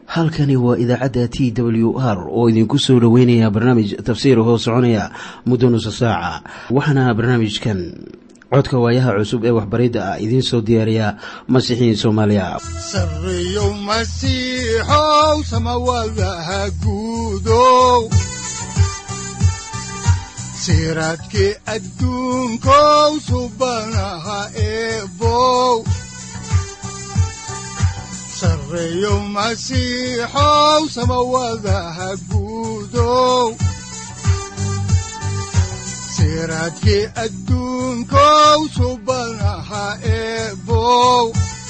halkani waa idaacadda t w r oo idinku soo dhoweynaya barnaamij tafsiir hoo soconaya muddo nusa saaca waxaana barnaamijkan codka waayaha cusub ee waxbaridda ah idiin soo diyaariya masiixiin soomaaliya. sareeyow masiixow samawadaha guudow siraadkii adduunkow subanaha eebow sareeyow masiixow samawadaha guudow siraadkii adduunkow subanaha eebow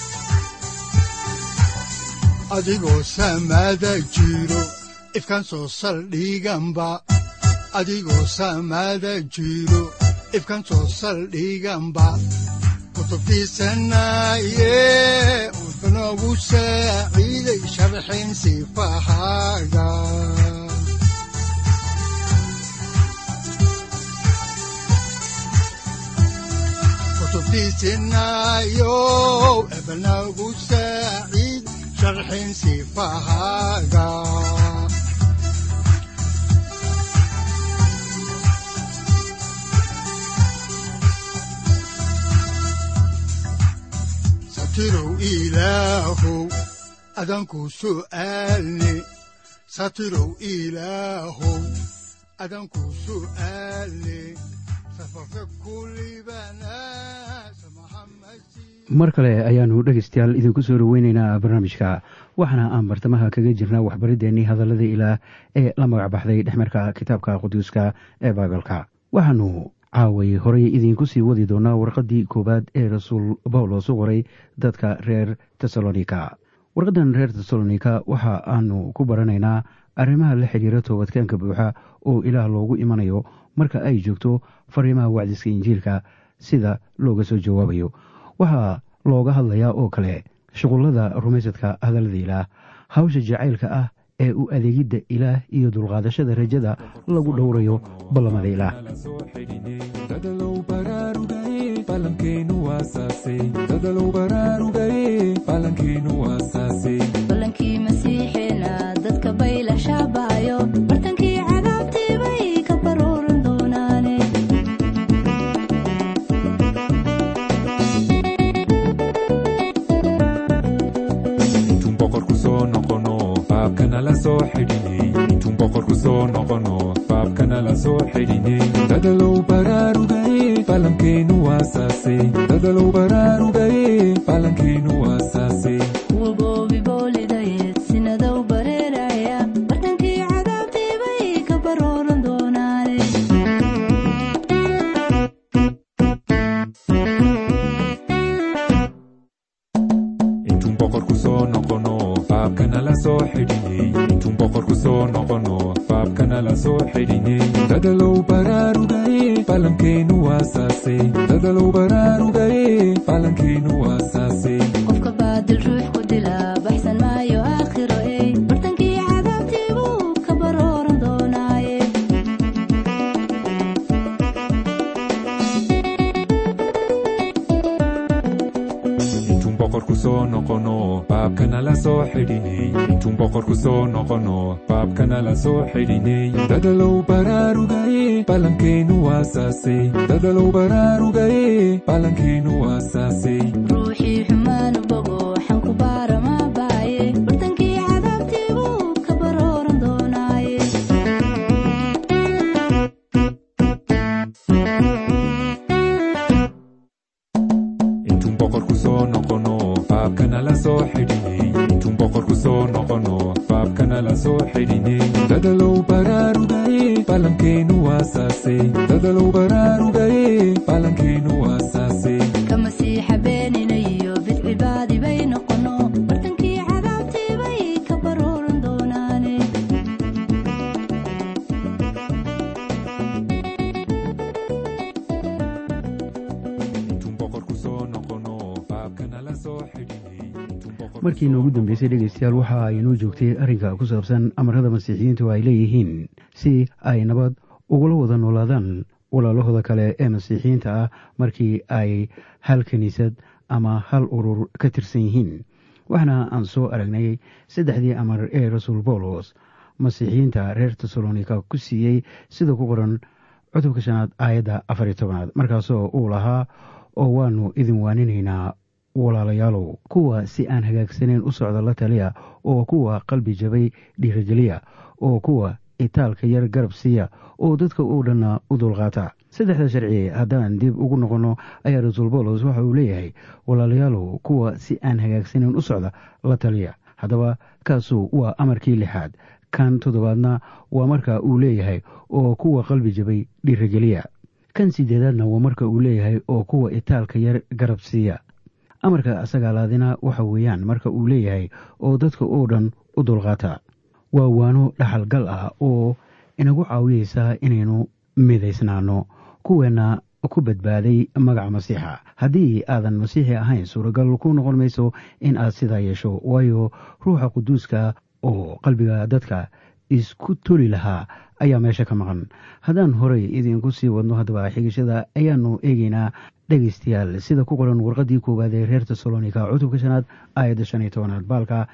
adigoo samada jiro ifkaan soo saldhiganba adigoo samada jiro ifkaan soo saldhiganba kutubtiisanaye unogu saaciiday sharxin sifahaaga kutubtiisanayo ebnagu saaciid sharxin sifahaaga satirow ilaahow adanku su'aalne satirow ilaahow adanku su'aalne mar kale ayaanu dhegaystayaal idinku soo dhaweyneynaa barnaamijka waxaana aan bartamaha kaga jirnaa waxbariddeenii hadalladii ilaah ee la magac baxday dhexmarka kitaabka quduuska ee baibalka waxaanu caaway horey idiinku sii wadi doonaa warqaddii koowaad ee rasuul bawlos u qoray dadka reer tesalonika. warqaddan reer tesalonika waxa aanu ku baranaynaa arrimaha la xidhiira toobadkeenka buuxa oo ilaah loogu imanayo marka ay joogto fariimaha wacdiska injiilka sida looga soo jawaabayo. waxaa looga hadlayaa oo kale shuqullada rumaysadka hadallada ilaah, hawsha jacaylka ah ee u adeegidda ilaah iyo dulqaadashada rajada lagu dhowrayo ballamada ilaah. intuun boqorku soo noqono faabkana la soo xidhinay dadalow baraarugaye falankeenu waasaase dadalow baraarugaye falankeenu waasaase wagoobi boolidayeed sinadow bareeraya bartankii cadaabtiibay ka barooran doonaane intuun boqorku soo noqono faabkana la soo xidhinay intuun boqorku soo noqono faabkana la soo xidhinay dadalow baraarugaye falankeenu waasaase dadalow baraarugaye falankeenu waasaase qofka baadil ruux ku dila baxsan maayo aakhiro ey bartankii cadaabtiibuu ka barooran doonaaye intuun boqorku soo noqono faabkana la soo xidhinay intuun boqorku soo noqono faabkana la soo xidhinay dadalow baraarugaye falankeenu waasaase dadalow baraarugaye falankeenu waasaase ruuxii xumaanu bogo xanku baarama baaye bartankii cadaabtiibuu ka barooran doonaaye intuun boqorku soo noqono faabkana la soo xidhinay intuun boqorku soo noqono faabkana la soo xidhinay dadalow baraarugaye falankeenu waasaase dadalow baraarugaye falankeenu waasaase ka masiixa beeninayo bidcibaadi bay noqono bartankii cadaabtiibay ka barooran doonaane intuun boqorku soo noqono faabkana la soo xidhinay markii noogu dambeysay dhegaystayaal waxa ay inoo joogtay arrinka ku saabsan amarada masiixiyiintu ay leeyihiin si ay nabad ugula wada noolaadaan walaalahooda kale ee masiixiyiinta ah markii ay hal kiniisad ama hal urur ka tirsan yihiin. waxaana aan soo aragnay saddexdii amar ee rasuul bawlos masiixiyiinta reer tesalonika ku siiyey sida ku qoran cutubka 5 aayadda 14 markaasoo uu lahaa oo waanu idin waaninaynaa walaalayaalow kuwa si aan hagaagsanayn u socda la taliya oo kuwa qalbi jabay dhiirageliya oo kuwa itaalka yar garab siiya oo dadka oo dhanna u dulqaata saddexda sharci haddaan dib ugu noqonno ayaa rasuul bawlos waxa uu leeyahay walaalayaalow kuwa si aan hagaagsanayn u socda la taliya haddaba kaasu waa amarkii 6aad kan 7aadna waa marka uu leeyahay oo kuwa qalbi jabay dhiirageliya kan 8aadna waa marka uu leeyahay oo kuwa itaalka yar garab siiya amarka 9aadina waxa weeyaan marka uu leeyahay oo dadka oo dhan u dulqaata waa waano dhaxalgal ah oo inagu caawiyeysa inaynu midaysnaano kuweena ku badbaaday magaca masiixa haddii aadan masiixi ahayn suuragal ku noqon mayso in aad sidaa yeesho waayo ruuxa quduuska oo qalbiga dadka isku toli lahaa ayaa meesha ka maqan haddaan horey idinku sii wadno haddaba xigashada ayaanu eegeynaa dhegaystayaal sida ku qoran warqadii koowaad ee reer tesalonika cutubka 5 aayadda 15 baalka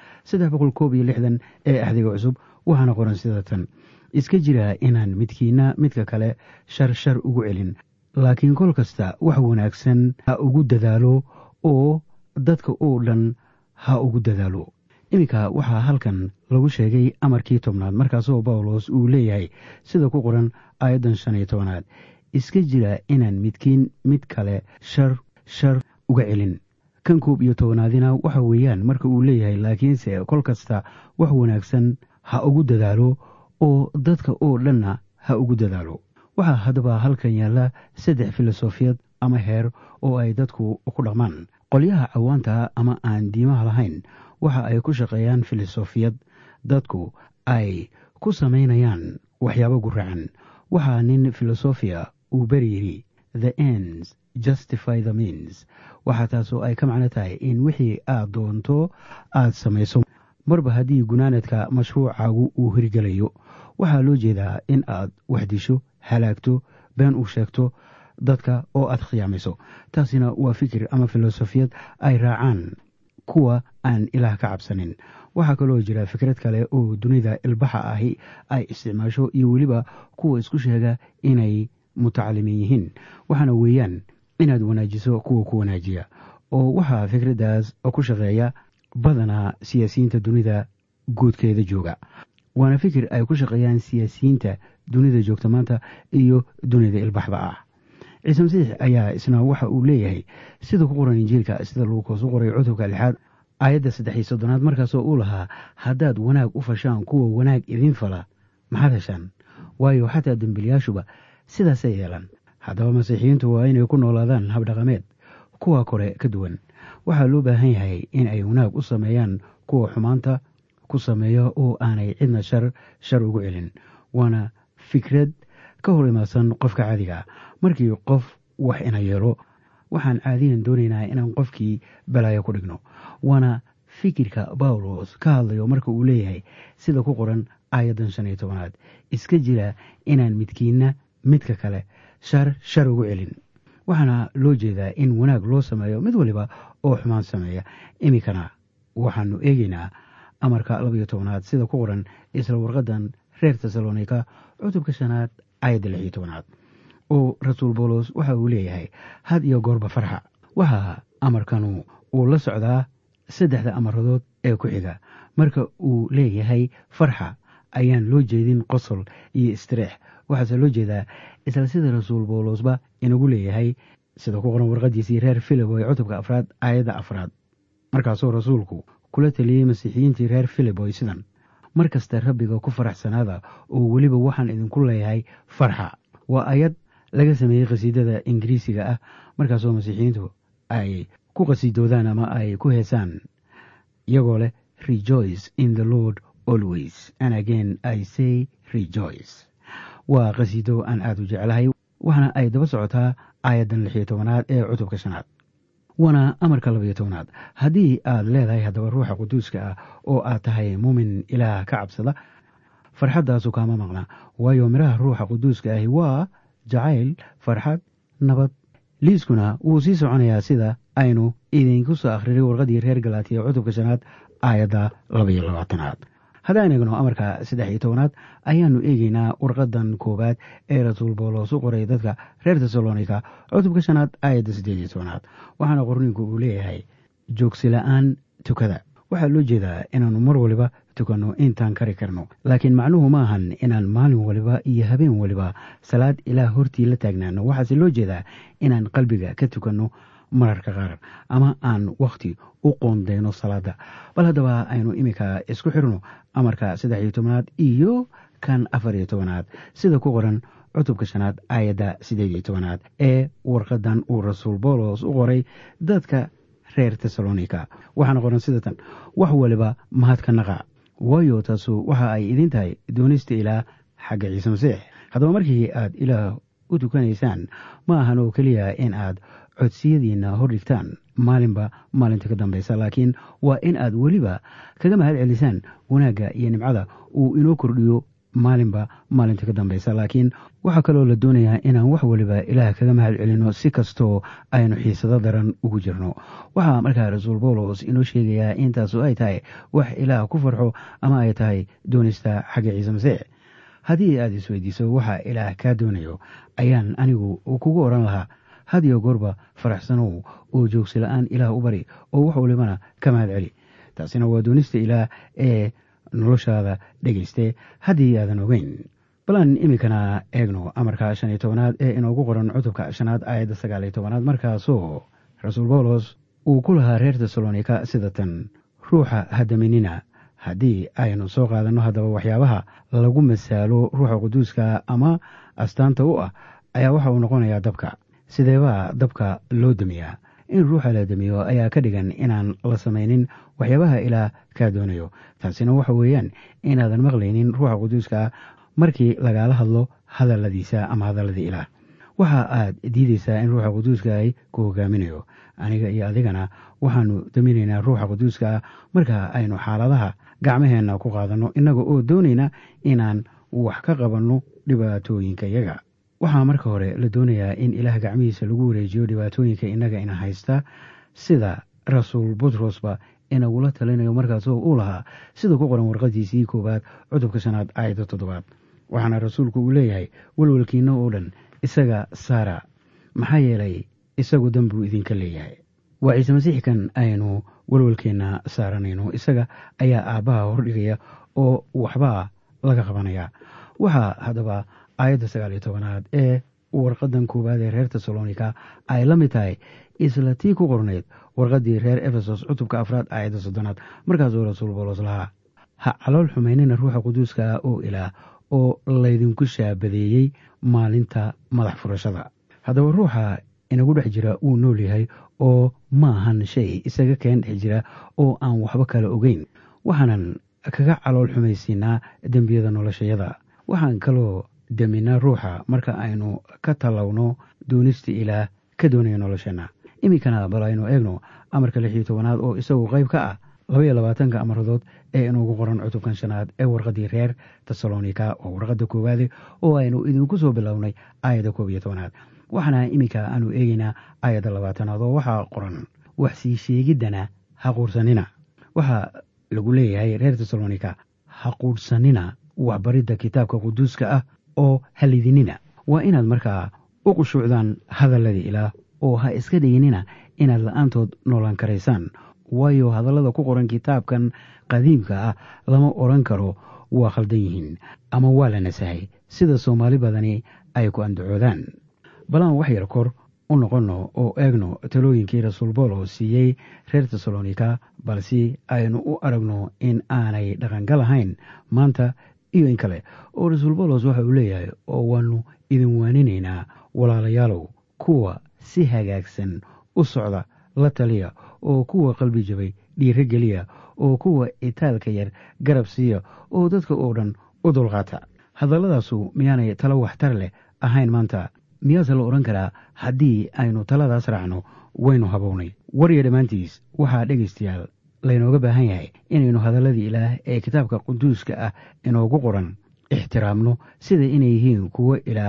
361 ee axdiga cusub waxaana qoran sida tan iska jira inaan midkiina midka kale shar ugu celin laakiin kol kasta wax wanaagsan ha ugu dadaalo oo dadka oo dhan ha ugu dadaalo iminka waxaa halkan lagu sheegay amarkii 10aad markaasoo bawlos uu leeyahay sida ku qoran aayaddan 15aad iska jira inaan midkiin mid kale shar uga celin kan 11aadina waxa weeyaan marka uu leeyahay laakiinse kol kasta wax wanaagsan ha ugu dadaalo oo dadka oo dhanna ha ugu dadaalo waxaa haddaba halkan yaalla 3 filosofiyad ama heer oo ay dadku ku dhaqmaan qolyaha cawaanta ama aan diimaha lahayn waxa ay ku shaqeeyaan filosofiyad dadku ay ku samaynayaan waxyaabo guracan waxaa nin filosofia uu beri yidhi the ends justify the means waxaa taasoo ay ka macno tahay in wixii aad doonto aad samayso marba haddii gunaanadka mashruucaagu uu hirgelayo waxaa loo jeedaa in aad wax disho halaagto been u sheegto dadka oo aad khiyaamayso taasina waa fikir ama filosofiyad ay raacaan kuwa aan ilaah ka cabsanin waxaa kaloo jira fikrad kale oo dunida ilbaxa ahi ay isticmaasho iyo weliba kuwa isku sheega inay mutacalimiin yihiin waxaana weeyaan inaad wanaajiso kuwa ku wanaajiya oo waxaa fikraddaas ku shaqeeya badanaa siyaasiyiinta dunida guudkeeda jooga waana fikir ay ku shaqeeyaan siyaasiyiinta dunida joogta maanta iyo dunida ilbaxda ah ciise masiix ayaa isna waxa uu leeyahay sida ku qoran injiilka sida luukas u qoray cutubka 6 aayadda 3 markaasoo uu lahaa haddaad wanaag u fashaan kuwa wanaag idin fala maxaad heshaan waayo xataa dembiilayaashuba sidaasay yeelaan haddaba masiixiyiintu waa inay ku noolaadaan habdhaqameed kuwa kore ka duwan waxaa loo baahan yahay in ay wanaag u sameeyaan kuwa xumaanta ku sameeya oo aanay cidna shar ugu celin waana fikrad ka hor imaadsan qofka caadiga markii qof wax ina yeelo waxaan caadiyan doonaynaa inaan qofkii balaayo ku dhigno waana fikirka bawlos ka hadlayo marka uu leeyahay sida ku qoran aayaddan 15aad iska jira inaan midkiina midka kale shar ugu celin waxaana loo jeedaa in wanaag loo sameeyo mid waliba oo xumaan sameeya iminkana waxaanu eegaynaa amarka 12aad sida ku qoran isla warqadan reer tesalonika cutubka 5 aayadda 16 oo rasuul bawlos waxa uu leeyahay had iyo goorba farxa waxaa amarkanu uu la socdaa 3 amaradood ee ku xiga marka uu leeyahay farxa ayaan loo jeedin qosol iyo istireex waxaase loo jeedaa isla sida rasuul bawlosba inagu leeyahay sida ku qoran warqadiisii reer filibo ee cutubka 4 aayadda 4 markaasoo rasuulku kula taliyey masiixiyiintii reer filiboy sidan mar kasta rabbiga ku faraxsanaada oo weliba waxaan idinku leeyahay farxa waa ayad laga sameeyey qasiidada ingiriisiga ah markaasoo masiixiyiintu ay ku qasiidoodaan ama ay ku heesaan iyagoo leh rejoice in the Lord always and again I say rejoice waa qasiido aan aad u jeclahay waxaana ay daba socotaa aayaddan 16aad ee cutubka 5 waana amarka 12aad haddii aad leedahay haddaba ruuxa quduuska ah oo aad tahay muumin ilaah ka cabsada farxaddaasu kaama maqna waayo midhaha ruuxa quduuska ahi waa jacayl farxad nabad liiskuna wuu sii soconayaa sida aynu idinku soo akhriray warqadii reer galaatiya cutubka 5 aayadda 22. haddaan eegno amarka 13 ayaanu eegaynaa warqadan koowaad ee rasuul bawlos u qoray dadka reer tesalonika cutubka 5 aayadda 18. waxaana qorniinku uu leeyahay joogsila'aan tukada. waxaa loo jeedaa inaannu mar waliba tukanno intaan kari karno, laakiin macnuhu ma ahan inaan maalin waliba iyo habeen waliba salaad ilaah hortii la taagnaano. waxaase loo jeedaa inaan qalbiga ka tukanno mararka qaar ama aan wakhti u qoondeyno salaada. bal haddaba aynu iminka isku xirno amarka 13 iyo kan 14 sida ku qoran cutubka 5 aayadda 18 ee warqadan uu rasuul bawlos u qoray dadka reer tesalonika. waxaana qoran sida tan: wax waliba mahadka naqa, waayo taasu waxa ay idin tahay doonista ilaah xagga ciise masiix. haddaba markii aad ilaah u tukanaysaan ma ahan oo keliya in aad codsiyadiinna hor dhigtaan maalinba maalinta ka dambaysa, laakiin waa in aad weliba kaga mahad celisaan wanaagga iyo nimcada uu inoo kordhiyo maalinba maalinta ka dambaysa. laakiin waxaa kaloo la doonayaa inaan wax waliba ilaah kaga mahad celino si kastoo aynu xiisado daran ugu jirno. waxaa markaa rasuul bawlos inoo sheegayaa intaasu ay tahay wax ilaah ku farxo ama ay tahay doonista xagga ciise masiix. haddii aad isweydiiso waxa ilaah kaa doonayo, ayaan anigu kugu odhan lahaa had iyo goorba faraxsanow oo joogsila'aan ilaah u bari oo wax walibana ka mahad celi. taasina waa doonista ilaah ee noloshaada dhegayste haddii aadan ogeyn. balan iminkana eegno amarka 15 ee inoogu qoran cutubka 5 aayadda 19 markaasoo rasuul bawlos uu ku lahaa reer tesalonika sida tan: ruuxa hadaminina. haddii aynu soo qaadanno haddaba waxyaabaha lagu masaalo ruuxa quduuska ama astaanta u ah ayaa waxa uu noqonayaa dabka. sideebaa dabka loo damiyaa? in ruuxa la damiyo ayaa ka dhigan inaan la samaynin waxyaabaha ilaah kaa doonayo. taasina waxa weeyaan inaadan maqlaynin ruuxa quduuska markii lagala hadlo hadalladiisa ama hadalladii ilaah. waxa aad diidaysaa in ruuxa quduuska ay ku hogaaminayo. aniga iyo adigana waxaanu daminaynaa ruuxa quduuska marka aynu xaaladaha gacmaheenna ku qaadanno innaga oo doonayna inaan wax ka qabanno dhibaatooyinka yaga. waxaa marka hore la doonayaa in ilaah gacmihiisa lagu wareejiyo dhibaatooyinka innaga ina haysta, sida rasuul butrosba inagula talinayo markaasoo uu lahaa sida ku qoran warqadiisii 1 cutubka 5 aayadda 7. waxaana rasuulku uu leeyahay walwalkiinna oo dhan isaga saara, maxaa yeelay isagu danbuu idinka leeyahay. waa ciise masiix kan aynu walwalkeenna saaranayno. isaga ayaa aabbaha hordhigaya oo waxbaa laga qabanaya. waxaa haddaba aayadda 19 ee warqadan koowaad ee reer tesalonika ay la mid tahay isla tii ku qornayd warqadii reer efesos cutubka 4 aayadda 30 markaasuu rasuul bawlos lahaa: ha calool xumaynina ruuxa quduuska oo ilaah oo laydinku shaabadeeyey maalinta madax furashada. haddaba ruuxa inagu dhex jira wuu nool yahay oo ma ahan shay isaga keen dhex jira oo aan waxba kala ogeyn. waxaanan kaga calool xumaysiinaa dembiyada noloshayada. waxaan kaloo daminaa ruuxa marka aynu ka talowno doonista ilaah ka doonaya nolosheenna. iminkana bal aynu eegno amarka 16 oo isagu qayb ka ah 22 amaradood ee inugu qoran cutubkan 5 ee warqadii reer tesalonika oo warqada koowaade oo aynu idinku soo bilownay aayadda 11. waxaana iminka aanu eegaynaa aayadda 20 oo waxaa qoran: wax sii sheegiddana ha quursanina. waxaa lagu leeyahay reer tesalonika ha quursanina waxbaridda kitaabka quduuska ah oo halidinina. waa inaad markaa u qushuucdaan hadalladii ilaah oo ha iska dhiginina inaad la'aantood noolaan karaysaan, waayo hadallada ku qoran kitaabkan qadiimka ah lama odhan karo waa khaldan yihiin ama waa la nasahay sida soomaali badani ay ku andacoodaan. balaan wax yar kor u noqonno oo eegno talooyinkii rasuul bawlos siiyey reer tesalonika, balse aynu u aragno in aanay dhaqangal ahayn maanta iyo in kale. oo rasuul bawlos waxa uu leeyahay: oo waannu idin waaninaynaa walaalayaalow, kuwa si hagaagsan u socda la taliya, oo kuwa qalbi jabay dhiiro geliya, oo kuwa itaalka yar garab siiya, oo dadka oo dhan u dulqaata. hadalladaasu miyaanay talo waxtar leh ahayn maanta? miyaase la odhan karaa haddii aynu taladaas raacno waynu habownay? warya dhammaantiis waxaa dhegaystayaal laynooga baahan yahay inaynu hadalladii ilaah ee kitaabka quduuska ah inoogu qoran ixtiraamno sida inay yihiin kuwo ilaah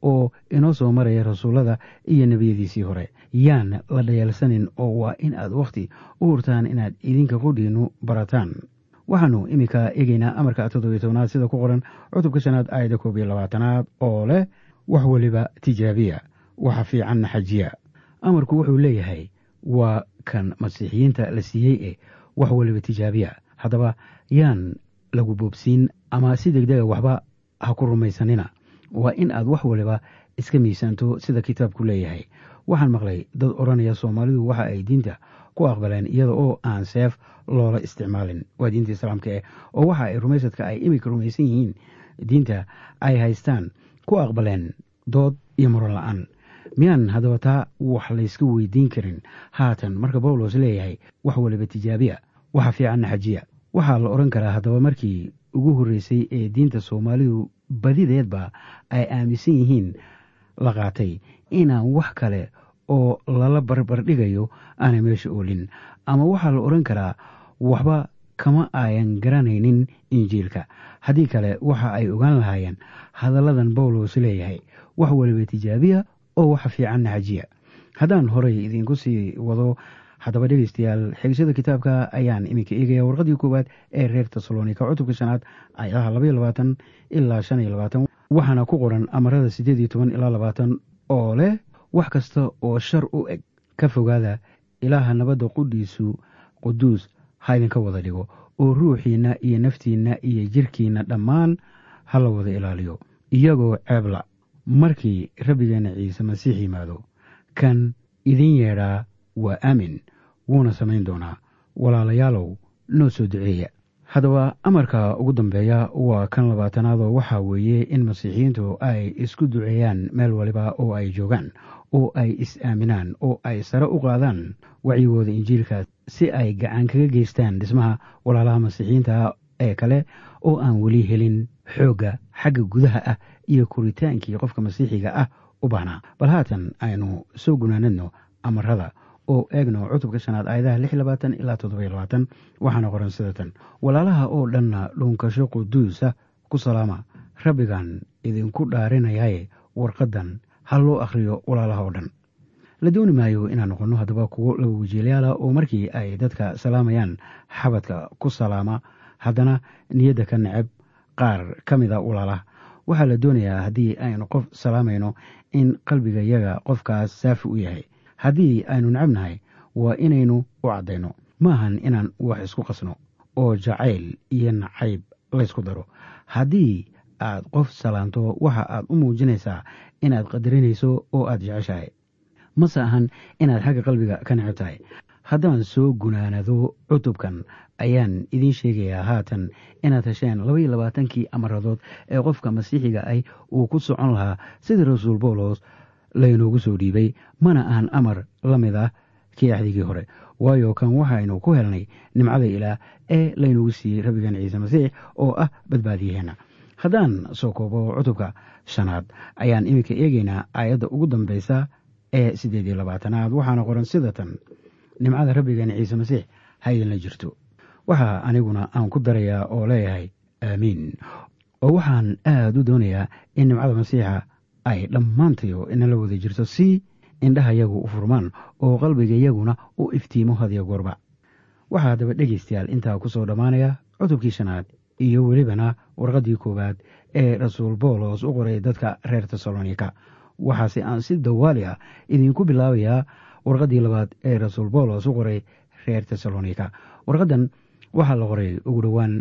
oo inoo soo maraya rasuullada iyo nebiyadiisii hore. yaan la dhayaalsanin oo waa in aad wakhti u hurtaan inaad idinka qudhiinnu barataan. waxaannu iminka eegaynaa amarka 17aad sida ku qoran cutubka 5 aayadda 21 oo leh wax weliba tijaabiya, waxa fiicanna xajiya. amarku wuxuu leeyahay waa kan masiixiyiinta la siiyey wax weliba tijaabiya. haddaba yaan lagu boobsiin ama si degdega waxba ha ku rumaysanina. waa in aad wax waliba iska miisaanto sida kitaabku leeyahay. waxaan maqlay dad odhanaya soomaalidu waxa ay diinta ku aqbaleen iyada oo aan seef loola isticmaalin. waa diinta islaamka oo waxa ay rumaysadka ay iminka rumaysan yihiin diinta ay haystaan ku aqbaleen dood iyo muran la-aan. miyaan haddaba taa wax layska weydiin karin haatan marka bawlos leeyahay wax waliba tijaabiya, waxa fiicanna xajiya? waxaa la odhan karaa haddaba markii ugu horreysay ee diinta soomaalidu badideedba ay aaminsan yihiin la qaatay inaan wax kale oo lala barbardhigayo aanay meesha oolin. ama waxaa la odhan karaa waxba kama ayan garanaynin injiilka. haddii kale waxa ay ogaan lahaayeen hadalladan bawlos leeyahay wax waliba tijaabiya oo waxa fiicanna xajiya. haddaan horay idinku sii wado haddaba dhegeystayaal xigashada kitaabka ayaan iminka eegaya warqadii koowaad ee reer tesalonika cutubka 5 aayadaha 22 ilaa 25. waxaana ku qoran amarada 18 ilaa 20 oo leh wax kasta oo shar u eg ka fogaada, ilaaha nabadda qudhiisu quduus ha idinka wada dhigo, oo ruuxiinna iyo naftiinna iyo jirkiinna dhammaan ha la wada ilaaliyo iyagoo ceebla markii rabbigeenna ciise masiix yimaado. kan idin yeedhaa waa aamin, wuuna samayn doonaa. walaalayaalow noo soo duceeya. haddaba amarka ugu dambeeya waa kan 20aad oo waxaa weeye in masiixiyiintu ay isku duceeyaan meel waliba oo ay joogaan, oo ay is-aaminaan, oo ay sare u qaadaan wacyigooda injiilka si ay gacan kaga geystaan dhismaha walaalaha masiixiyiinta ee kale oo aan weli helin xoogga xagga gudaha ah iyo koritaankii qofka masiixiga ah u baahnaa. bal haatan aynu soo gunaanadno amarada oo eegno cutubka 5 aayadaha 26 ilaa 27. waxaana qoran sidatan: walaalaha oo dhanna dhuunkasho quduusa ku salaama. rabbigan idinku dhaarinayaaye warqadan ha loo akhriyo walaalaha oo dhan. la dooni maayo inaan noqonno haddaba kuwo laba wajiilayaala oo markii ay dadka salaamayaan xabadka ku salaama haddana niyadda ka neceb qaar ka mida walaalaha. waxaa la doonayaa haddii aynu qof salaamayno in qalbiga yaga qofkaas saafi u yahay. haddii aynu necabnahay waa inaynu u caddayno, maahan inaan wax isku qasno oo jacayl iyo nacayb laysku daro. haddii aad qof salaanto waxa aad u muujinaysaa inaad qadarinayso oo aad jeceshahay, mase ahan inaad xagga qalbiga ka necab tahay. haddaan soo gunaanado cutubkan ayaan idiin sheegayaa haatan inaad hesheen 22kii amaradood ee qofka masiixiga ah uu ku socon lahaa sidii rasuul bawlos laynoogu soo dhiibay. mana ahan amar la mid ah kii axdigii hore, waayo kan waxaynu ku helnay nimcada ilaah ee laynoogu siiyey rabbigan ciise masiix oo ah badbaadiyaheenna. haddaan soo koobo cutubka 5 ayaan iminka eegaynaa aayadda ugu dambaysa ee 28aad. waxaana qoran sidatan: nimcada rabbigan ciise masiix ha idinla jirto. waxaa aniguna aan ku darayaa oo leeyahay aamiin. oo waxaan aad u doonayaa in nimcada masiixa ay dhammaantayo inala wada jirto si indhahayagu u furmaan oo qalbigayaguna u iftiimo hadiyo goorba. waxaa haddaba dhegaystayaal intaa ku soo dhammaanaya cutubkii 5 iyo welibana warqaddii koowaad ee rasuul bawlos u qoray dadka reer tesalonika. waxaase aan si dawaali ah idinku bilaabayaa warqaddii 2 ee rasuul bawlos u qoray reer tesalonika. warqaddan waxaa la qoray ugu dhowaan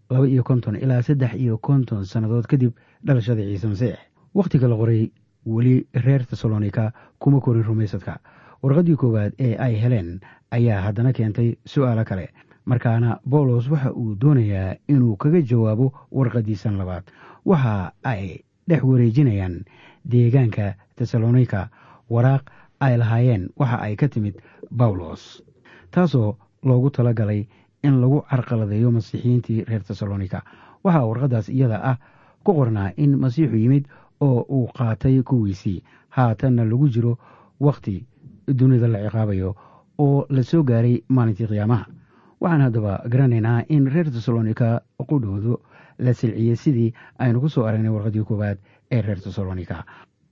52 ilaa 53 sannadood kadib dhalashada ciise masiix. wakhtiga la qoray weli reer tesalonika kuma korin rumaysadka. warqaddii koowaad ee ay heleen ayaa haddana keentay su'aalo kale. markaana bawlos waxa uu doonayaa inuu kaga jawaabo warqaddiisan 2. waxa ay dhex wareejinayaan deegaanka tesalonika waraaq ay lahaayeen waxa ay ka timid bawlos, taasoo loogu talagalay in lagu carqaladeeyo masiixiyiintii reer tesalonika. waxaa warqaddaas iyada ah ku qornaa in masiixu yimid oo uu qaatay kuwiisii, haatanna lagu jiro wakhti dunida la ciqaabayo oo la soo gaaray maalintii qiyaamaha. waxaan haddaba garanaynaa in reer tesalonika qudhoodu la silciyey sidii aynu ku soo aragnay warqaddii koowaad ee reer tesalonika.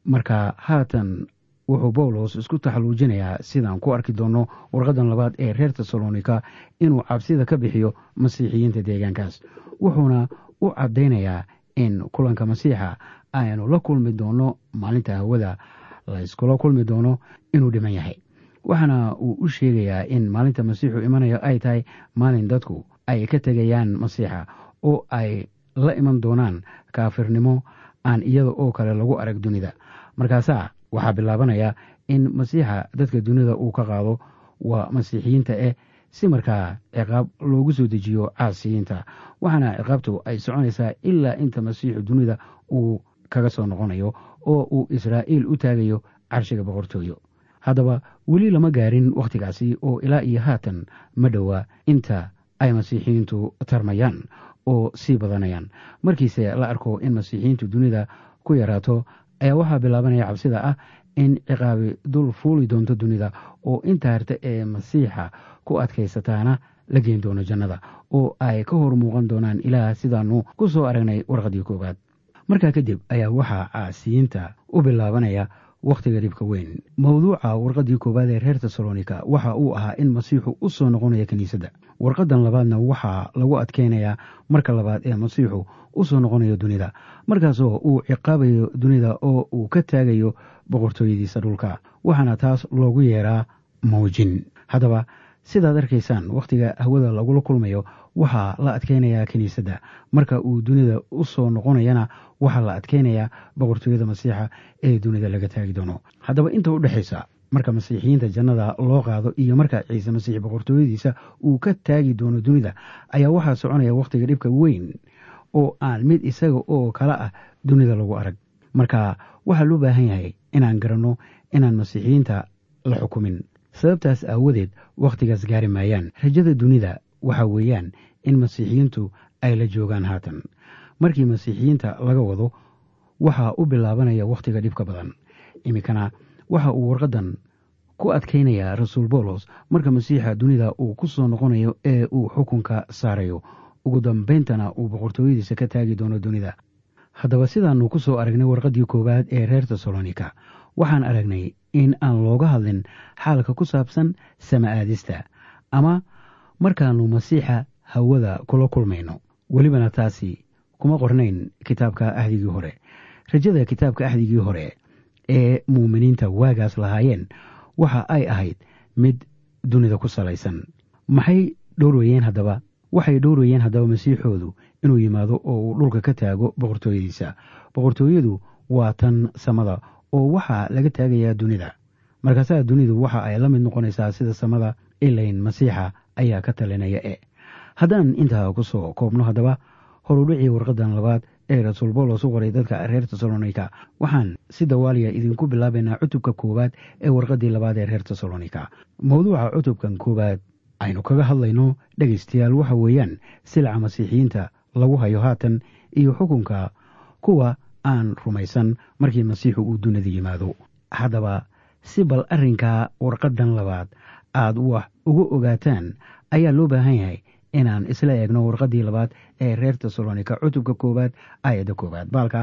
marka haatan wuxuu bawlos isku taxaluujinayaa sidaan ku arki doonno warqadan labaad ee reer tesalonika inuu cabsida ka bixiyo masiixiyiinta deegaankaas, wuxuuna u caddaynayaa in kulanka masiixa aynu la kulmi doono maalinta hawada la iskula kulmi doono inuu dhiman yahay. waxaana uu u sheegayaa in maalinta masiixu imanayo ay tahay maalin dadku ay ka tegayaan masiixa oo ay la iman doonaan kaafirnimo aan iyada oo kale lagu arag dunida. markaasaa waxaa bilaabanaya in masiixa dadka dunida uu ka qaado waa masiixiyiinta si markaa ciqaab loogu soo dejiyo caasiyiinta, waxaana ciqaabtu ay soconaysaa ilaa inta masiixu dunida uu kaga soo noqonayo oo uu israa'iil u taagayo carshiga boqortooyo. haddaba weli lama gaarin wakhtigaasi oo ilaa iyo haatan ma dhowaa inta ay masiixiyiintu tarmayaan oo sii badanayaan. markiise la arko in masiixiyiintu dunida ku yaraato ayaa waxaa bilaabanaya cabsida ah in ciqaabi dul fuuli doonto dunida oo inta harta ee masiixa ku adkaysataana la geyn doono jannada oo ay ka hor muuqan doonaan ilaah sidaanu ku soo aragnay warqadii koowaad. markaa kadib ayaa waxaa caasiyiinta u bilaabanaya wakhtiga dhibka weyn. mawduuca warqadii koowaad ee reer tesalonika waxa uu ahaa in masiixu u soo noqonaya kiniisadda. warqadan labaadna waxaa lagu adkeynayaa marka labaad ee masiixu u soo noqonayo dunida, markaasoo uu ciqaabayo dunida oo uu ka taagayo boqortooyadiisa dhulka, waxaana taas loogu yeeraa muujin. haddaba sidaad arkaysaan wakhtiga hawada lagula kulmayo waxaa la adkeynayaa kiniisadda, marka uu dunida u soo noqonayana waxaa la adkeynayaa boqortooyada masiixa ee dunida laga taagi doono. haddaba inta u dhexaysa marka masiixiyiinta jannada loo qaado iyo marka ciise masiix boqortooyadiisa uu ka taagi doono dunida ayaa waxaa soconaya wakhtiga dhibka weyn oo aan mid isaga oo kale ah dunida lagu arag. marka waxaa loo baahan yahay inaan garanno inaan masiixiyiinta la xukumin. sababtaas aawadeed wakhtigaas gaari maayaan. rajada dunida waxaa weeyaan in masiixiyiintu ay la joogaan haatan. markii masiixiyiinta laga wado waxaa u bilaabanaya wakhtiga dhibka badan. iminkana waxa uu warqadan ku adkaynayaa rasuul bawlos marka masiixa dunida uu ku soo noqonayo ee uu xukunka saarayo, ugu dambayntana uu boqortooyadiisa ka taagi doono dunida. haddaba sidaanu ku soo aragnay warqadii koowaad ee reer tesalonika, waxaan aragnay in aan looga hadlin xaalka ku saabsan sama aadista ama markaannu masiixa hawada kula kulmayno. welibana taasi kuma qornayn kitaabka ahdigii hore. rajada kitaabka ahdigii hore ee muuminiinta waagaas lahaayeen waxa ay ahayd mid dunida ku salaysan. maxay dhowrayeen haddaba? waxay dhowrayeen haddaba masiixoodu inuu yimaado oo uu dhulka ka taago boqortooyadiisa. boqortooyadu waa tan samada oo waxaa laga taagayaa dunida. markaasaa dunidu waxa ay la mid noqonaysaa sida samada, ilayn masiixa ayaa ka talinaya. haddaan intaa ku soo koobno haddaba horudhicii warqadan labaad ee rasuul bawlos u qoray dadka reer tesalonika, waxaan si dawaaliya idinku bilaabaynaa cutubka koowaad ee warqadii labaad ee reer tesalonika. mawduuca cutubkan koowaad aynu kaga hadlayno dhegaystayaal waxa weeyaan silaca masiixiyiinta lagu hayo haatan iyo xukunka kuwa aan rumaysan markii masiixu uu dunida yimaado. haddaba si bal arrinka warqadan labaad aad wax uga ogaataan ayaa loo baahan yahay inaan isla eegno warqadii labaad ee reer tesalonika cutubka koowaad aayadda koowaad baalka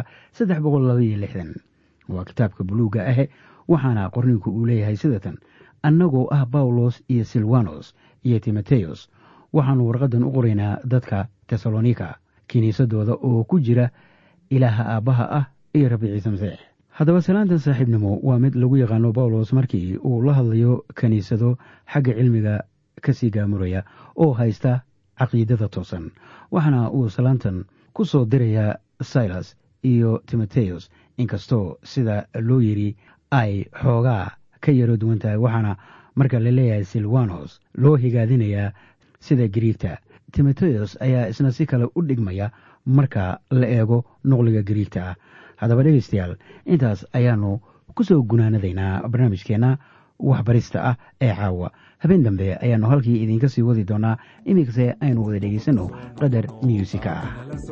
362. waa kitaabka buluugga ah, waxaana qorninku uu leeyahay sidatan: annagoo ah bawlos iyo silwanos iyo timoteyos waxaanu warqadan u qoraynaa dadka tesalonika kiniisadooda oo ku jira ilaaha aabbaha ah iyo rabbi ciise masiix. haddaba salaantan saaxiibnimo waa mid lagu yaqaano bawlos markii uu la hadlayo kiniisado xagga cilmiga kasii gaamuraya oo haysta caqiidada toosan. waxaana uu salaantan ku soo dirayaa silas iyo timoteyos, inkastoo sida loo yidhi ay xoogaa ka yaro duwan tahay. waxaana marka la leeyahay silwanos loo higaadinayaa sida giriigta. timoteyos ayaa isna si kale u dhigmaya marka la eego noqliga giriigta ah. haddaba dhegaystayaal, intaas ayaanu ku soo gunaanadaynaa barnaamijkeenna waxbarista ah ee caawa. habeen dambe ayaannu halkii idinka sii wadi doonaa. iminkase aynu wada dhegaysanno qadar miyuusika ah.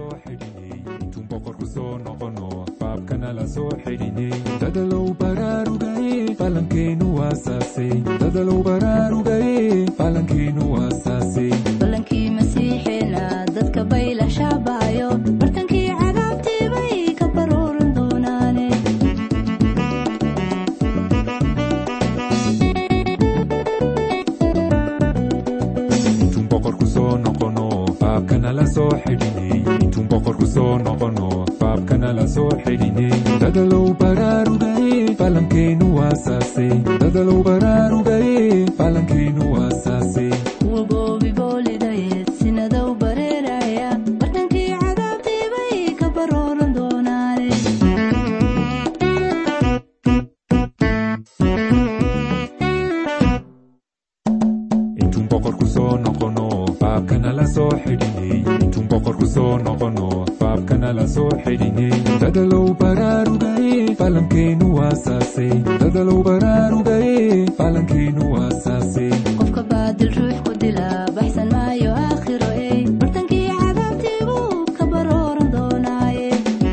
dadalow baraarugaye falankeenu waasaasay dadalow baraarugaye falankeenu waasaasay balankii masiixeena dadka bay la shaabaayo bartankii cadaabtii bay ka baruuran doonaane boqorku soo noqono faabkana la soo xidhinay dadalow baraarugay falankeenu waasaasay dadalow baraarugay falankeenu waasaasay kuwa goobi boolidayeed sinadow bareeraya bartankii cadaabtii bay ka barooran doonaane intuun boqorku soo noqono faabkana la soo xidhinay intuun boqorku soo noqono faabkana la soo xidhinay dadalow baraarugay falankeenu waasaasay dadalow baraarugay falankeenu waasaasay qofka baadil ruux ku dila baxsan maayo aakhiro bartankii cadaabtii buu ka barooran doonaaye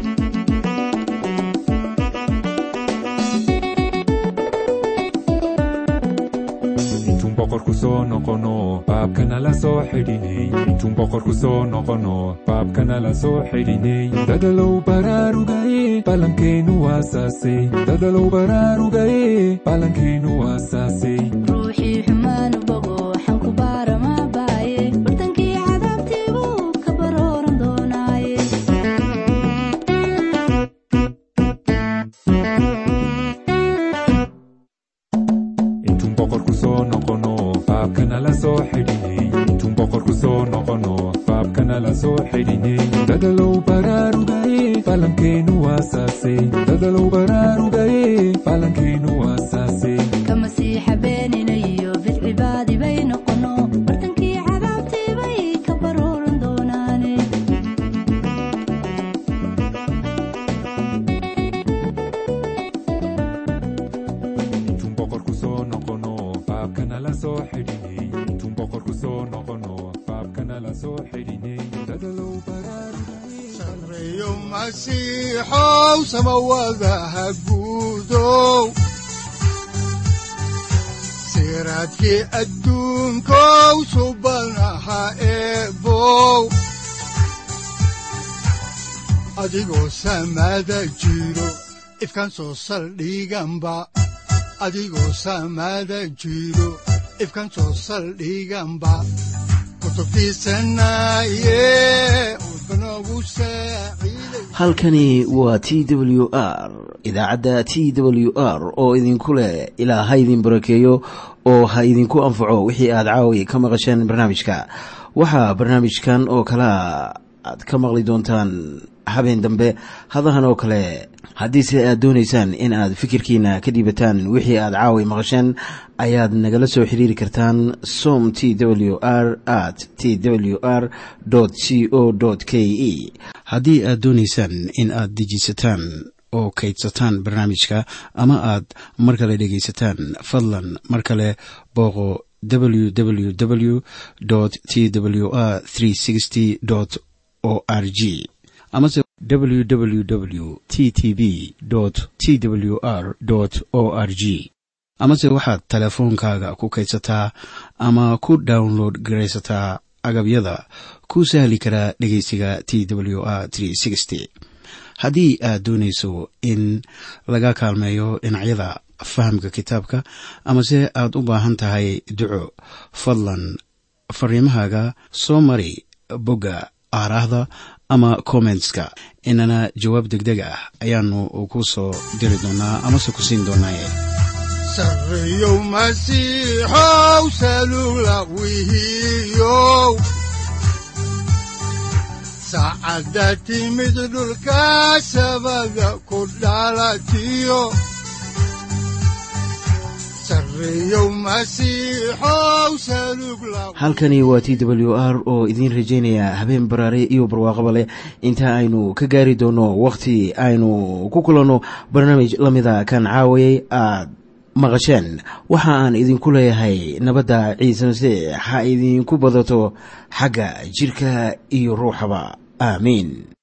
intuun boqorku soo noqono faabkana la soo xidhinay intuun boqorku soo noqono faabkana la soo xidhinay dadalow baraarugay falankeenu waasaasay dadalow baraarugay falankeenu waasaasay ruuxii xumaanu bogo xanku baarama baaye bartankii cadaabtii buu ka barooran doonaaye intuun boqorku soo noqono faabkana la soo xidhinay intuun boqorku soo noqono faabkana la soo xidhinay dadalow baraarugay falankeenu waasaasay dadalow baraarugay falankeenu waasaasay ka masiixa beeninayo bidcibaadi bay noqono bartankii cadaabtii bay ka barooran doonaane intuun boqorku soo noqono faabkana la soo xidhinay intuun boqorku soo noqono faabkana la soo xidhinay dadalow baraarugay sareeyo masiixow samawadaha guudow siraadkii adduunkow subanaha eebow adigoo samada jiro ifkan soo saldhiganba adigoo samada jiro ifkan soo saldhiganba kutubtiisanaye udbanogu saaciiday halkani waa t w r idaacadda t w r oo idinku leh ilaa ha idin barakeeyo oo ha idinku anfaco wixii aad caawi ka maqasheen barnaamijka waxaa barnaamijkan oo kalea aad ka maqli doontaan habeen dambe hadahan oo kale haddiise aad doonaysaan in aad fikirkiina ka dhiibataan wixii aad caawi maqasheen ayaad nagala soo xiriiri kartaan som t w r at t w r c o k e haddii aad doonaysaan in aad dejisataan oo kaydsataan barnaamijka ama aad mar kale dhegaysataan fadlan mar kale booqo www t w r o r g amase www t t b t w r o r g amase waxaad teleefoonkaaga ku kaydsataa ama ku download garaysataa agabyada ku sahli karaa dhegeysiga t w r haddii aad doonayso in laga kaalmeeyo dhinacyada fahamka kitaabka amase aad u baahan tahay duco fadlan fariimahaaga soo mari bogga aaraahda ama commentska inana jawaab degdeg ah ayaanu ku soo diri doonaa amase ku siin doonaaye sareeyow masiixow salugla wihiyow saacadda timid dhulka sabada ku dhalatiyo sareeyow masiixow salugla halkani waa t w r oo idiin rajaynaya habeen baraare iyo barwaaqaba leh inta aynu ka gaari doono wakhti aynu ku kulanno barnaamij la mida kan caawayay aad maqasheen waxa aan idinku leeyahay nabadda ciise masiix ha idinku badato xagga jidhka iyo ruuxaba aamiin.